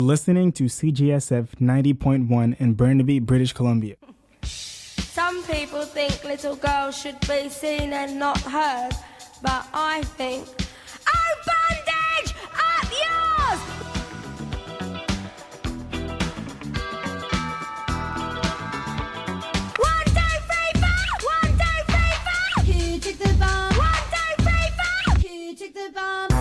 Listening to CGSF 90.1 in Burnaby, British Columbia. Some people think little girls should be seen and not heard, but I think, oh, bandage, up yours! One, two, three, four! One, two, three, four! Who took the bomb? One, two, three, four! Who took the bomb?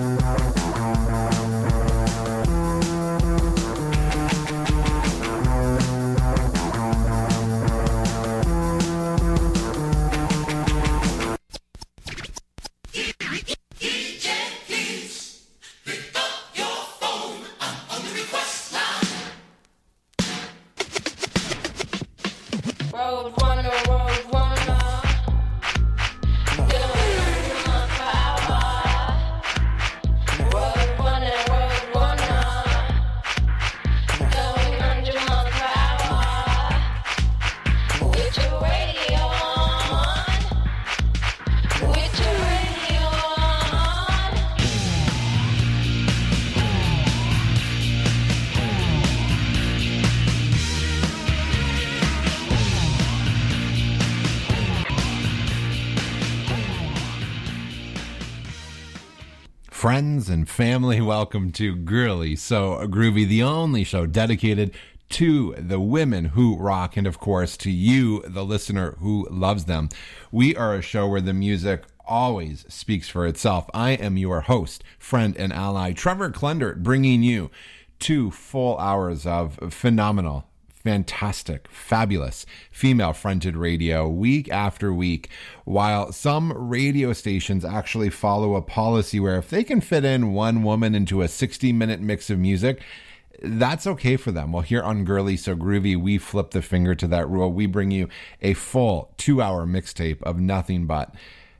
Friends and family, welcome to Girly So Groovy, the only show dedicated to the women who rock and, of course, to you, the listener who loves them. We are a show where the music always speaks for itself. I am your host, friend, and ally, Trevor Klendert, bringing you 2 full hours of phenomenal, fantastic, fabulous female-fronted radio week after week, while some radio stations actually follow a policy where if they can fit in one woman into a 60-minute mix of music, that's okay for them. Well, here on Girly So Groovy, we flip the finger to that rule. We bring you a full 2-hour mixtape of nothing but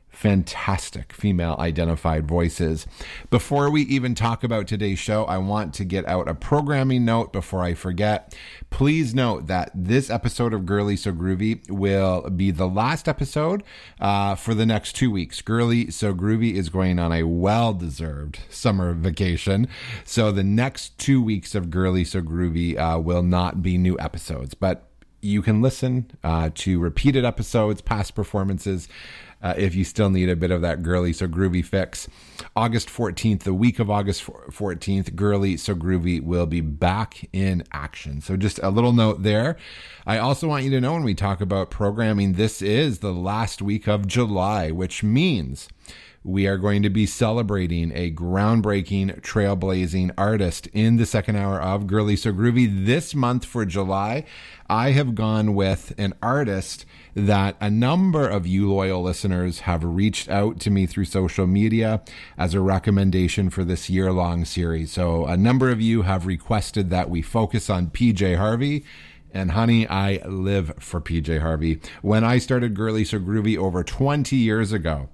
fantastic female identified voices. Before we even talk about today's show, I want to get out a programming note before I forget. Please note that this episode of Girly So Groovy will be the last episode for the next 2 weeks. Girly So Groovy is going on a well-deserved summer vacation, so the next 2 weeks of Girly So Groovy will not be new episodes, but you can listen to repeated episodes, past performances, if you still need a bit of that Girly So Groovy fix. August 14th, the week of August 14th, Girly So Groovy will be back in action. So just a little note there. I also want you to know when we talk about programming, this is the last week of July, which means we are going to be celebrating a groundbreaking, trailblazing artist in the second hour of Girly So Groovy. This month for July, I have gone with an artist that a number of you loyal listeners have reached out to me through social media as a recommendation for this year-long series. So a number of you have requested that we focus on PJ Harvey. And honey, I live for PJ Harvey. When I started Girly So Groovy over 20 years ago,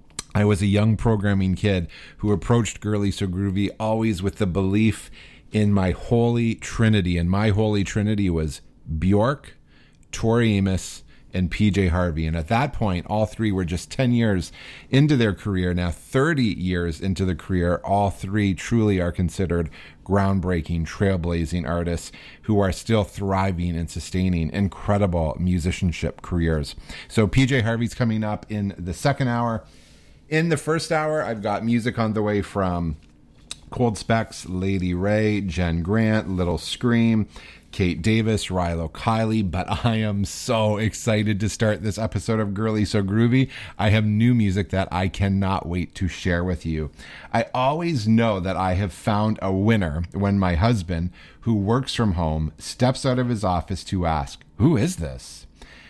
I was a young programming kid who approached Girly So Groovy always with the belief in my holy trinity. And my holy trinity was Bjork, Tori Amos, and PJ Harvey. And at that point, all three were just 10 years into their career. Now, 30 years into the career, all three truly are considered groundbreaking, trailblazing artists who are still thriving and sustaining incredible musicianship careers. So PJ Harvey's coming up in the second hour. In the first hour, I've got music on the way from Cold Specs, Lady Ray, Jen Grant, Little Scream, Kate Davis, Rilo Kiley, but I am so excited to start this episode of Girly So Groovy. I have new music that I cannot wait to share with you. I always know that I have found a winner when my husband, who works from home, steps out of his office to ask, "Who is this?"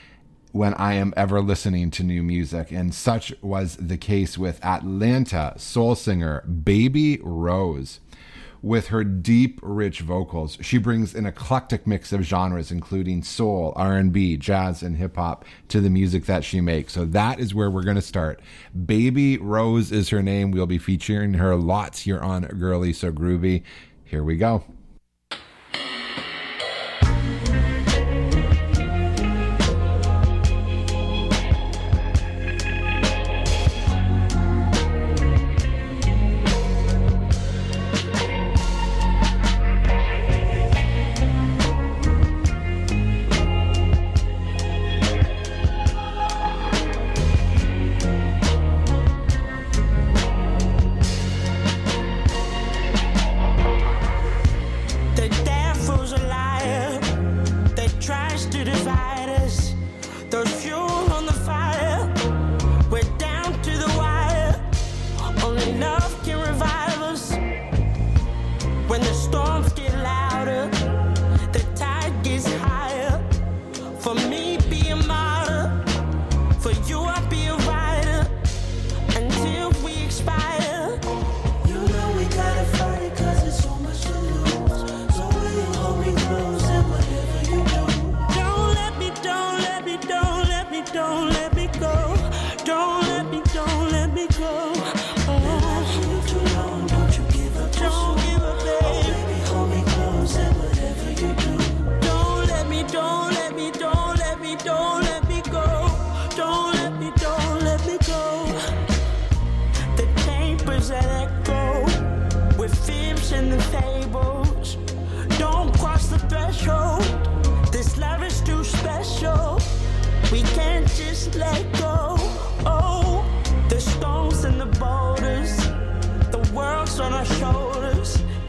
when I am ever listening to new music. And such was the case with Atlanta soul singer Baby Rose. With her deep, rich vocals, she brings an eclectic mix of genres, including soul, R&B, jazz, and hip-hop to the music that she makes. So that is where we're going to start. Baby Rose is her name. We'll be featuring her lots here on Girly So Groovy. Here we go.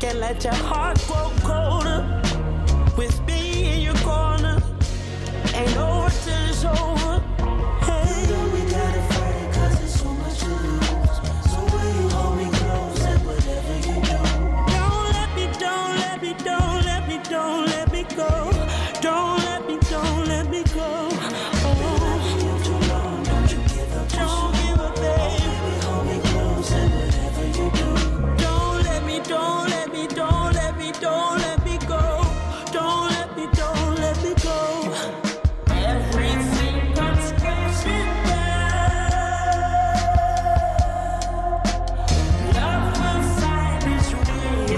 Can't let your heart grow colder. With me in your corner, ain't over till it's over. Hey, you know we gotta fight it 'cause there's so much to lose. So will you hold me close and whatever you do, don't let me, don't let me, don't let me, don't let me go. Don't let me, don't let me go. Oh, been loving you too long, don't you give up too soon. Don't give up, babe. Oh, baby, hold me close and whatever you do, don't let me, don't let me, don't let me, don't let me go. Don't let me, don't let me go. Everything comes crashing down. Love will find its way.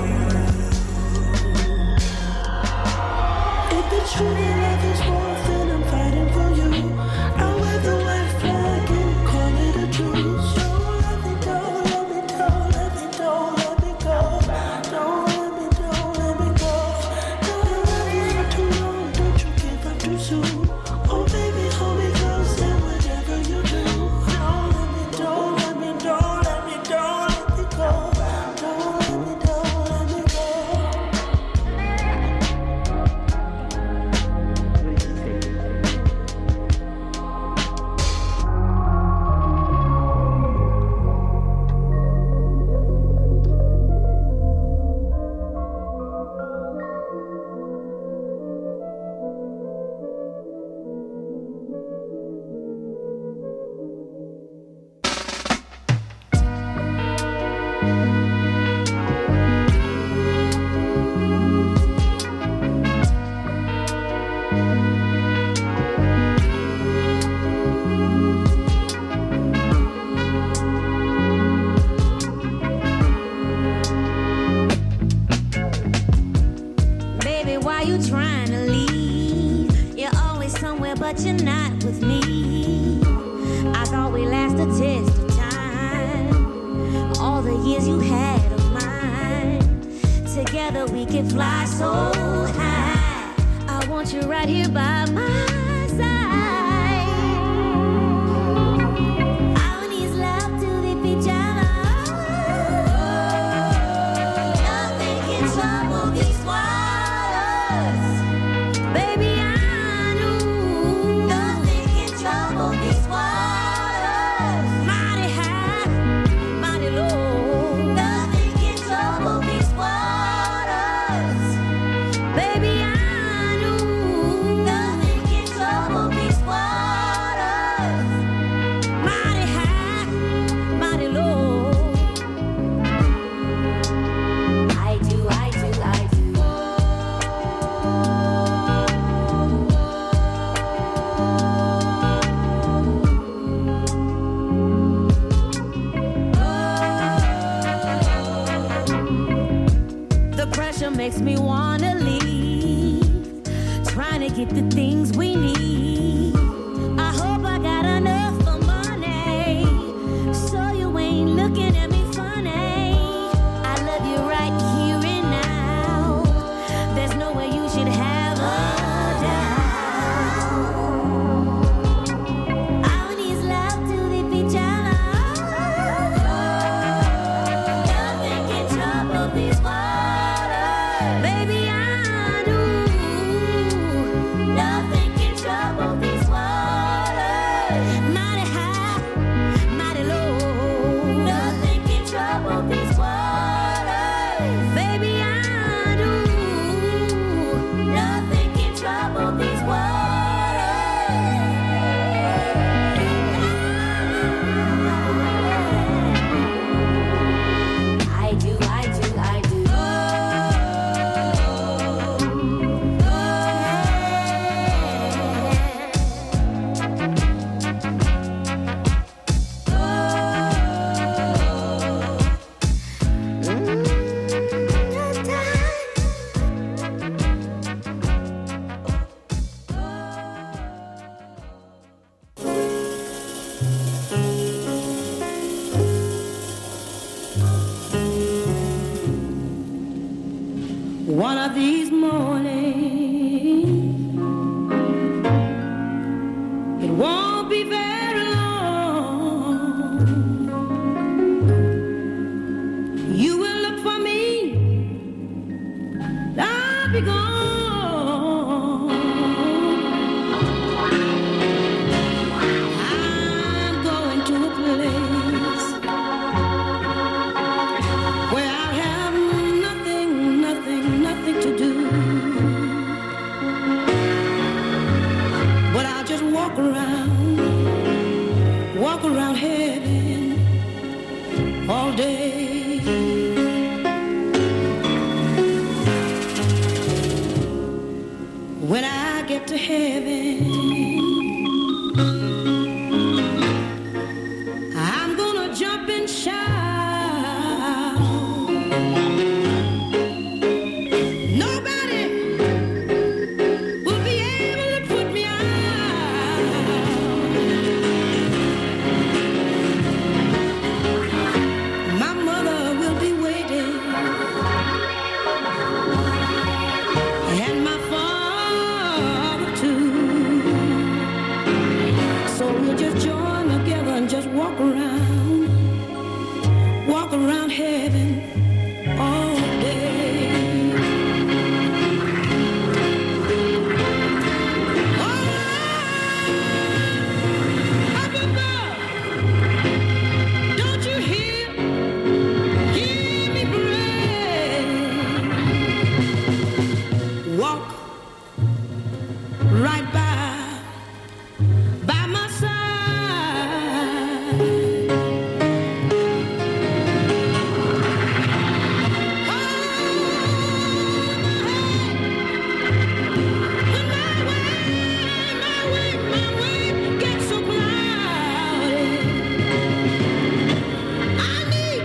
If it's truly love is war, then I'm fighting for you. I'll wear the white flag and call it a truce. Don't let me, don't let me, don't let me, don't let me go. Don't let me, don't let me go. Been loving you too long, don't you give up too soon. Oh baby, hold me close and whatever you do, don't let me, don't let me, don't let me, don't let me go. Don't let me, don't let me go. Baby, why you trying to leave? You're always somewhere, but you're not with me. I thought we last the test of time. All the years you had of mine. Together we could fly so high. I want you right here by my side. I need love to the pajamas. Nothing can trouble these waters. Baby, I know nothing can trouble these waters. Mighty high, mighty low. Nothing can trouble these waters. Baby, I know nothing can trouble these waters. Mighty high, mighty low. I do, I do, I do. The pressure makes me wanna leave. Trying to get the things we need. I hope I got enough for money, so you ain't looking at me funny. I love you right here and now. There's no way you should have a doubt. All needs love to the pajamas. Nothing can trouble these waters. Baby, I do. Nothing can trouble these waters. Mighty high, mighty low. Nothing can trouble these waters. Baby, I do. Nothing can trouble these waters. I do, I do, I do. One of these mornings, it won't be very long. You will look for me I'll be gone. I'm going to a place where I'll have nothing to do. But I'll just walk around heaven all day. When I get to heaven, I'm gonna jump and shout. Nobody will be able to put me out. My mother will be waiting, and my father too. So we'll just join together and just walk around heaven all day. All right, up above, don't you hear? Hear me pray. Walk right by my side. When my way gets so cloudy, I need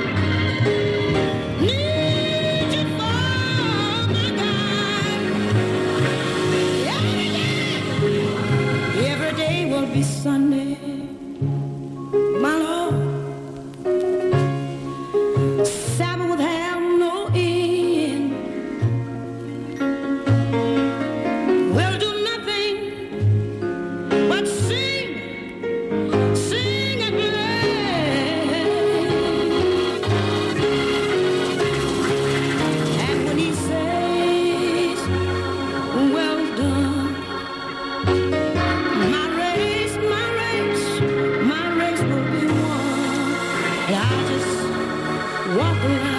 you for my guide. Every day will be Sunday, my Lord. Sabbath will have no end. We'll do nothing but sing and play. And when he says, well done, my race will be won. And I'll just walk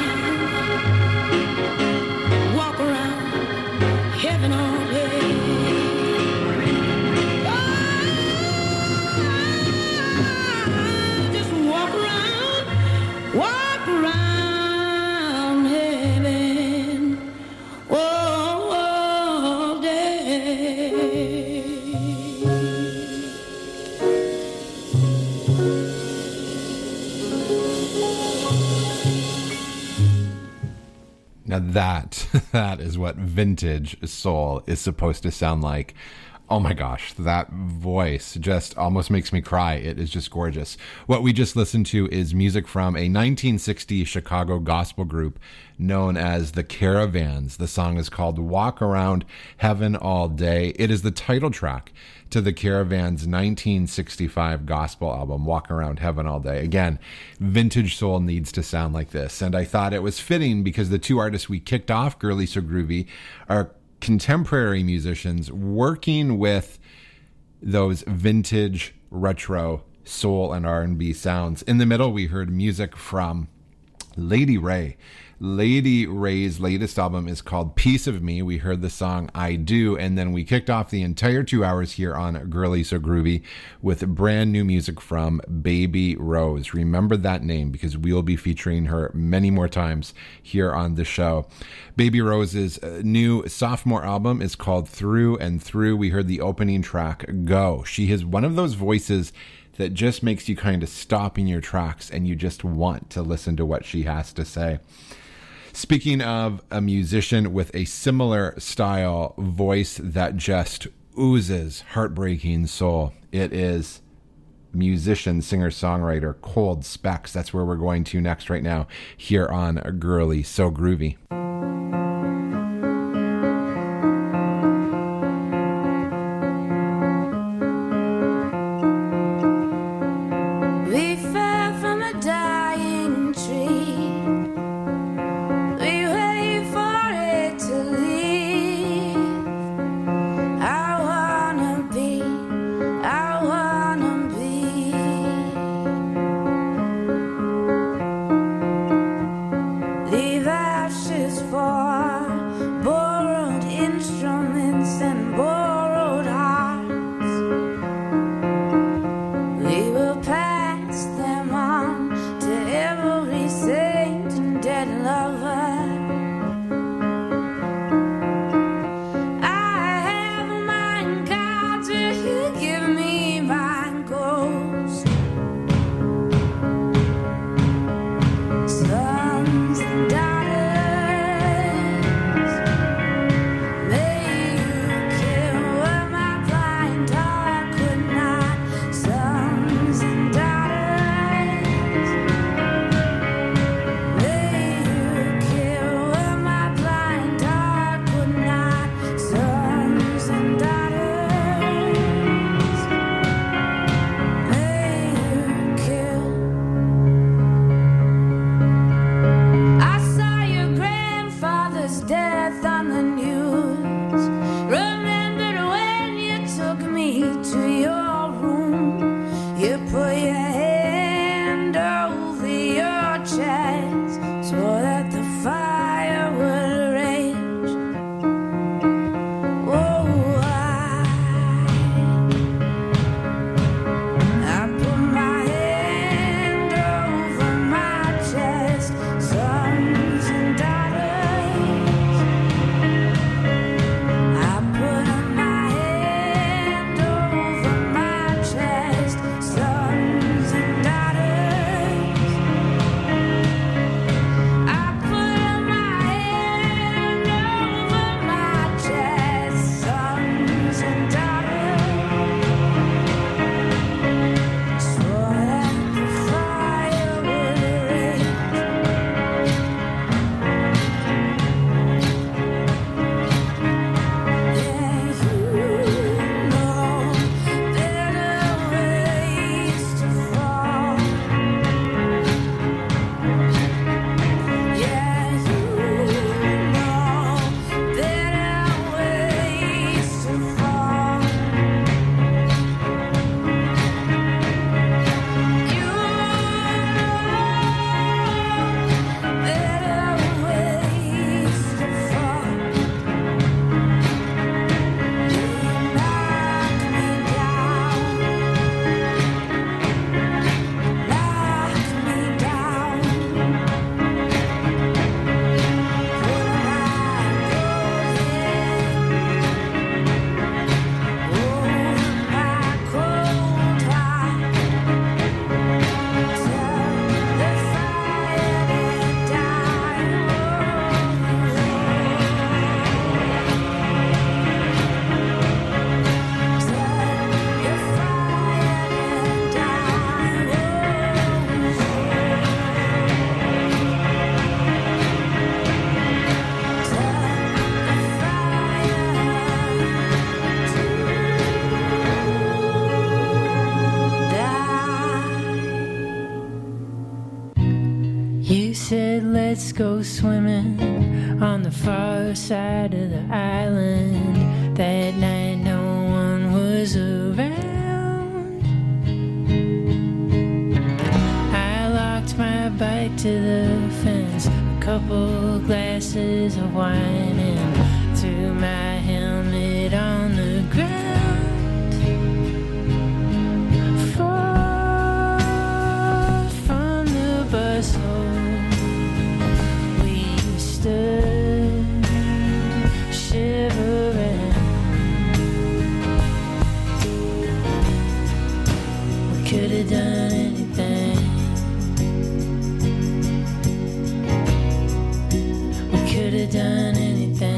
around heaven all day. I'll just walk around heaven all day. Now that is what vintage soul is supposed to sound like. Oh my gosh, that voice just almost makes me cry. It is just gorgeous. What we just listened to is music from a 1960 Chicago gospel group known as the Caravans. The song is called Walk Around Heaven All Day. It is the title track to the Caravans' 1965 gospel album, Walk Around Heaven All Day. Again, vintage soul needs to sound like this. And I thought it was fitting because the two artists we kicked off Girly So Groovy are contemporary musicians working with those vintage retro soul and R&B sounds. In the middle, we heard music from Lady Ray. Lady Ray's latest album is called Piece of Me. We heard the song I Do, and then we kicked off the entire 2 hours here on Girly So Groovy with brand new music from Baby Rose. Remember that name because we'll be featuring her many more times here on the show. Baby Rose's new sophomore album is called Through and Through. We heard the opening track, Go. She is one of those voices that just makes you kind of stop in your tracks and you just want to listen to what she has to say. Speaking of a musician with a similar style voice that just oozes heartbreaking soul, it is musician, singer-songwriter Cold Specs. That's where we're going to next right now here on Girly So Groovy. We fell from a dying tree. We waited for it to leave. on the news. Remember when you took me to your room? You put your hand over your chest so that the fire would rage. Oh, I put my hand over my chest, sons and daughters. I put my hand over my chest, sons and daughters. I put my hand over my chest, sons and daughters. Swore that the fire would rage. Yeah, you know better ways to fall. Yeah, you know better ways to fall. You know better ways to fall. You knock me down, knock me down. Put my cold heart till the fire did die. You said let's go swimming on the far side of the island. That night no one was around. I locked my bike to the fence, a couple glasses of wine, and threw my helmet on the ground. Far from the bustle, we stood shivering. We could have done anything. We could have done anything.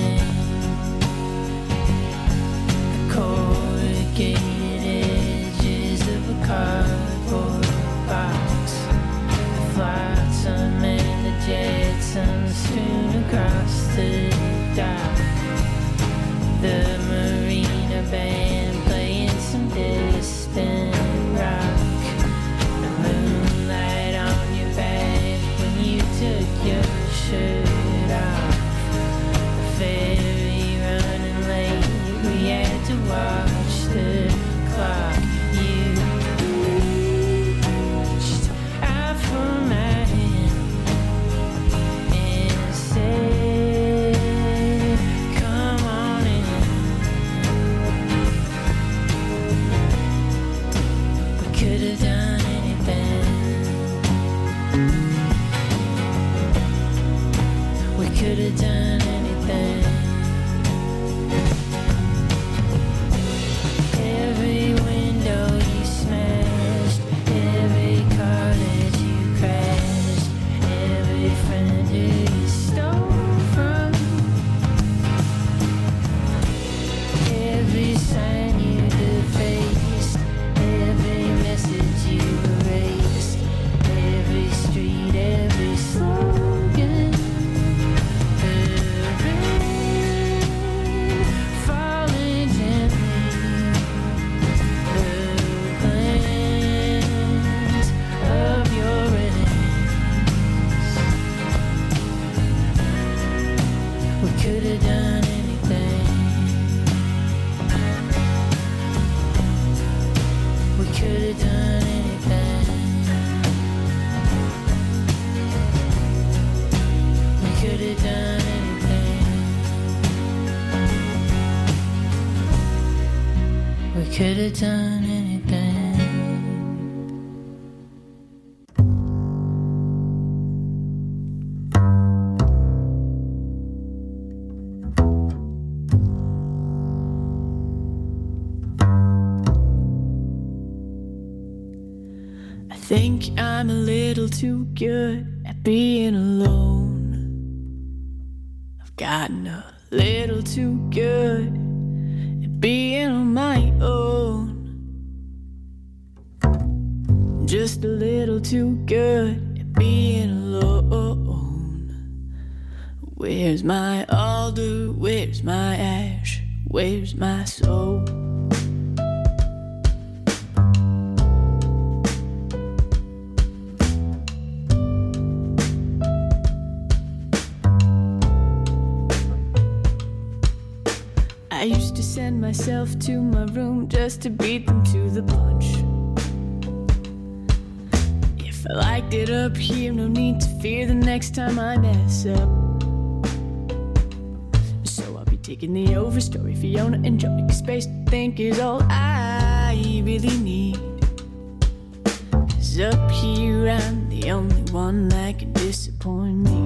could have done anything. I think I'm a little too good at being alone. I've gotten a little too good at being on my own. Just a little too good at being alone. Where's my alder? Where's my ash? Where's my soul? I used to send myself to my room just to beat them to the punch. If I liked it up here, no need to fear the next time I mess up. So I'll be taking the overstory, Fiona and Joni, 'cause space to think is all I really need. 'Cause up here I'm the only one that can disappoint me.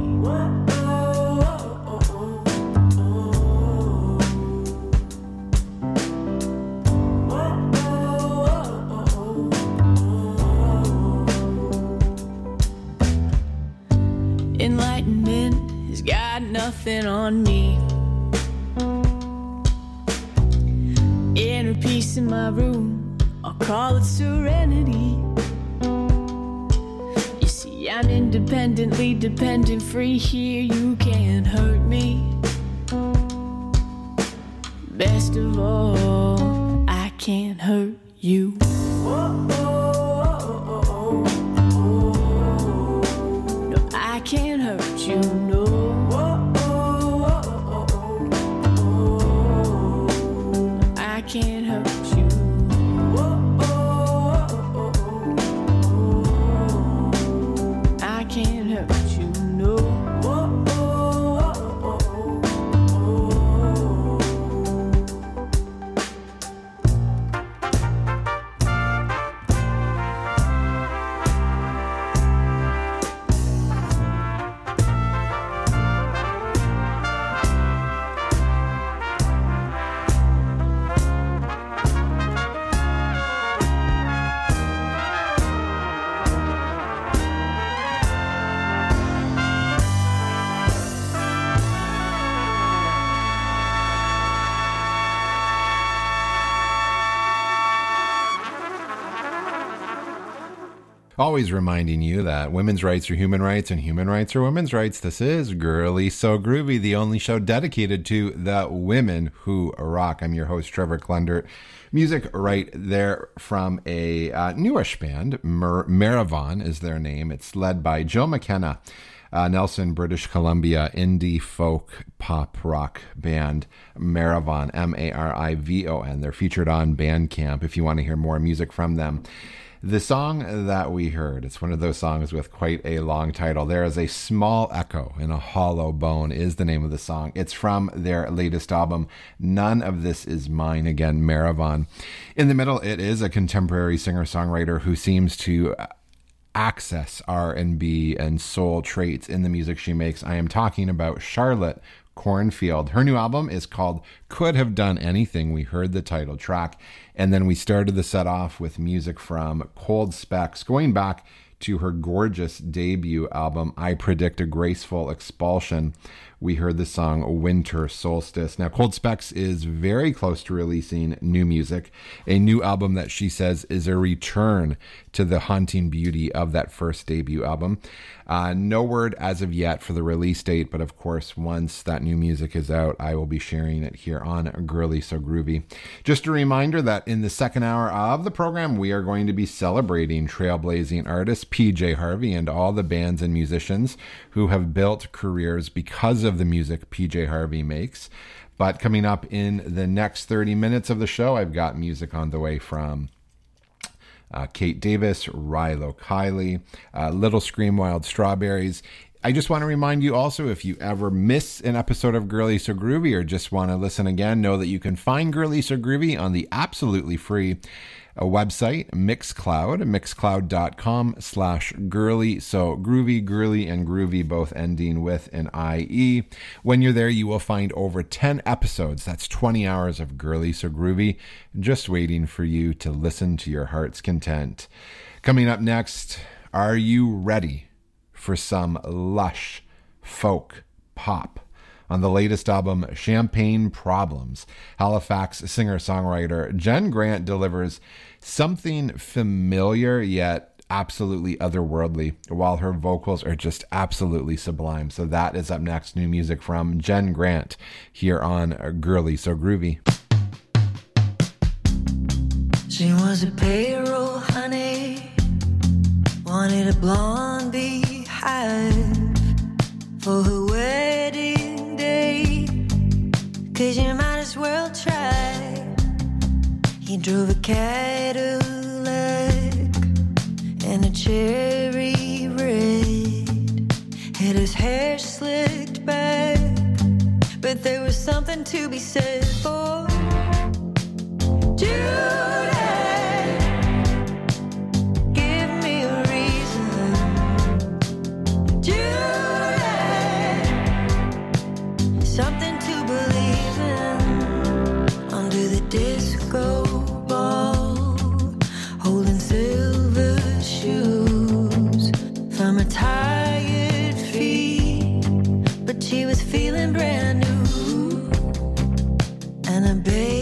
Enlightenment has got nothing on me. Inner peace in my room, I'll call it serenity. You see, I'm independently dependent, free here, you can't hurt me. Best of all, I can't hurt you. I can't hurt you, no. I can't hurt you. I can't hurt you, no. Always reminding you that women's rights are human rights and human rights are women's rights. This is Girly So Groovy, the only show dedicated to the women who rock. I'm your host, Trevor Klundert. Music right there from a newish band. Maravan is their name. It's led by Jill McKenna. Nelson, British Columbia, indie folk pop rock band Maravan, Marivon. They're featured on Bandcamp if you want to hear more music from them. The song that we heard, it's one of those songs with quite a long title. There is a small echo in a hollow bone is the name of the song. It's from their latest album, None of This Is Mine. Again, Maravan. In the middle, it is a contemporary singer-songwriter who seems to access R&B and soul traits in the music she makes. I am talking about Charlotte Cornfield. Her new album is called Could Have Done Anything. We heard the title track, and then we started the set off with music from Cold Specs, going back to her gorgeous debut album, I Predict a Graceful Expulsion. We heard the song Winter Solstice. Now, Cold Specs is very close to releasing new music, a new album that she says is a return to the haunting beauty of that first debut album. No word as of yet for the release date, but of course, once that new music is out, I will be sharing it here on Girly So Groovy. Just a reminder that in the second hour of the program, we are going to be celebrating trailblazing artist PJ Harvey and all the bands and musicians who have built careers because of the music PJ Harvey makes. But coming up in the next 30 minutes of the show, I've got music on the way from Kate Davis, Rilo Kiley, Little Scream Wild Strawberries, I just want to remind you also, if you ever miss an episode of Girly So Groovy or just want to listen again, know that you can find Girly So Groovy on the absolutely free website, Mixcloud, mixcloud.com/girly. So groovy, girly, and groovy, both ending with an IE. When you're there, you will find over 10 episodes. That's 20 hours of Girly So Groovy, just waiting for you to listen to your heart's content. Coming up next, are you ready for some lush folk pop? On the latest album, Champagne Problems, Halifax singer-songwriter Jen Grant delivers something familiar yet absolutely otherworldly, while her vocals are just absolutely sublime. So that is up next. New music from Jen Grant here on Girly So Groovy. She was a payroll honey, wanted a blonde beehive for her wedding day, 'cause you might as well try. He drove a Cadillac and a cherry red, had his hair slicked back, but there was something to be said for Judy. Give me a reason, Judy, something to believe in. Under the disco ball, holding silver shoes from her tired feet, but she was feeling brand new, and a baby